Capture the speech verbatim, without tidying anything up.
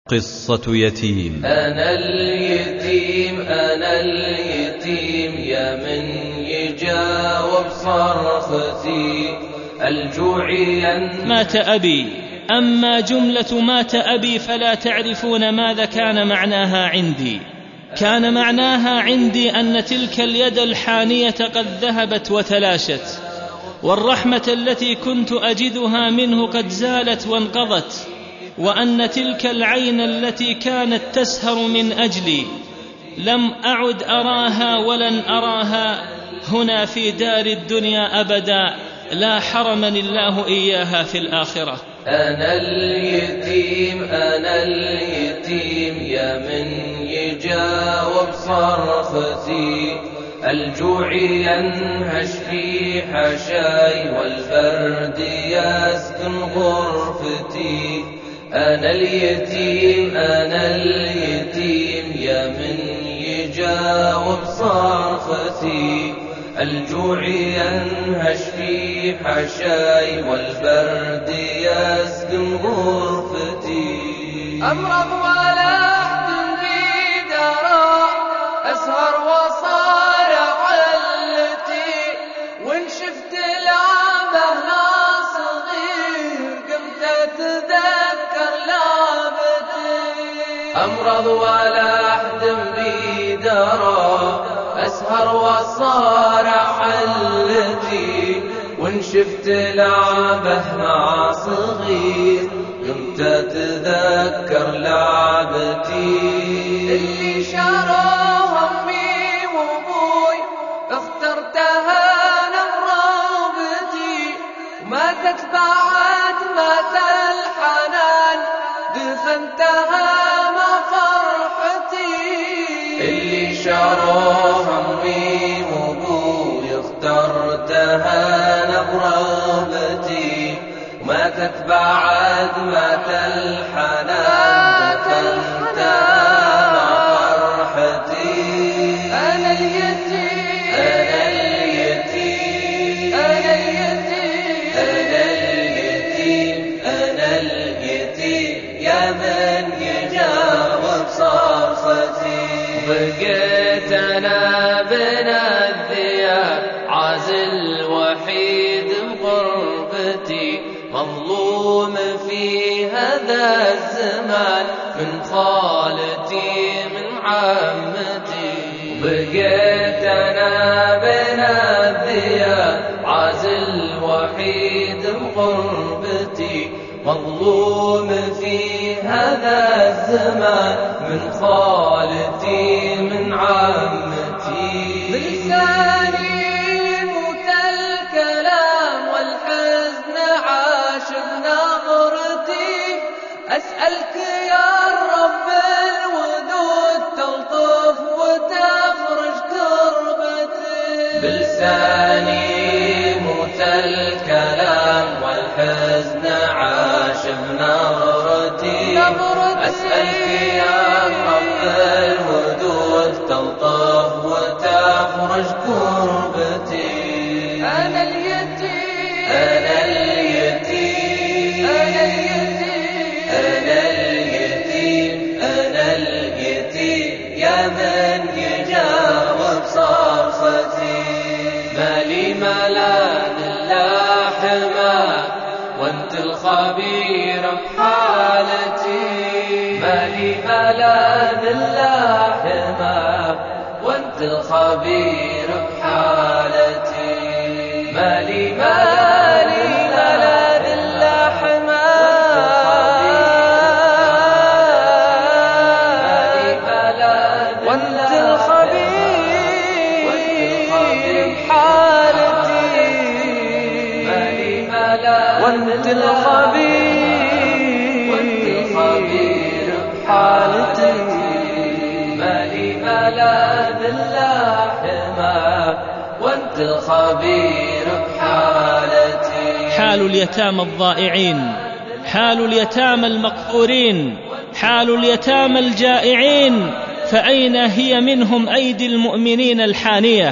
قصة يتيم. أنا اليتيم أنا اليتيم يا من يجاوب صرختي الجوعي. مات أبي، أما جملة مات أبي فلا تعرفون ماذا كان معناها عندي. كان معناها عندي أن تلك اليد الحانية قد ذهبت وتلاشت، والرحمة التي كنت أجدها منه قد زالت وانقضت، وأن تلك العين التي كانت تسهر من أجلي لم أعد أراها ولن أراها هنا في دار الدنيا أبدا، لا حرمني الله إياها في الآخرة. أنا اليتيم أنا اليتيم يا من يجاوب صرختي الجوعي ينهش في حشاي والبرد يسكن غرفتي. أنا اليتيم أنا اليتيم يا من يجاوب صرختي الجوعي ينهش في حشاي والبرد يسكن غرفتي. أمرض ولا أحزن في دراء أسهر وصارع علتي، وإن شفت لعبة لا صغير قمت أتذكر لعبتي. أمرض ولا أحزن في دراء أسهر وصارع حلتي، وإن شفت لعبة مع صغير قمت أتذكر لعبتي. اللي شروها أمي وأبوي اخترتها نبرابتي، وماتت بعد مات الحنان دفنتها مع فرحتي. اللي شروها أمي وأبوي اخترتها نبرابتي، وماتت بعد مات الحنان دفنتها مع فرحتي. أنا اليتيم أنا اليتيم أنا اليتيم أنا اليتيم أنا اليتيم يا من يجاوب صرختي. بقيت أنا بين الذياب عازل وحيد بغربتي، مظلوم في هذا الزمان من خالتي من عمتي. بقيت أنا بين الذياب عازل وحيد بغربتي، مظلوم في هذا الزمان من خالتي من عمتي. بلساني يموت الكلام والحزن عاش بنظرتي، أسألك يا رب الودود تلطف وتفرج كربتي. بلساني يموت الكلام والحزن عاش بنظرتي، أسألك يا رب الودود تلطف وتفرج كربتي. أنا اليتيم أنا اليتيم أنا اليتيم أنا اليتيم أنا اليتيم يا من يجاوب صرختي. مالي ملاذ إلا حماك وانت الخبير بحالتي. مالي ملاذ إلا حماك وانت الخبير بحالتي. مالي مالي ملاذ إلا حماك وانت الخبير بحالتي. مالي ملاذ وانت الخبير وانت الخبير بحالتي. مالي ملاذ إلا حماك وانت الخبير بحالتي. حال اليتامى الضائعين، حال اليتامى المقهورين، حال اليتامى الجائعين، فأين هي منهم أيدي المؤمنين الحانية؟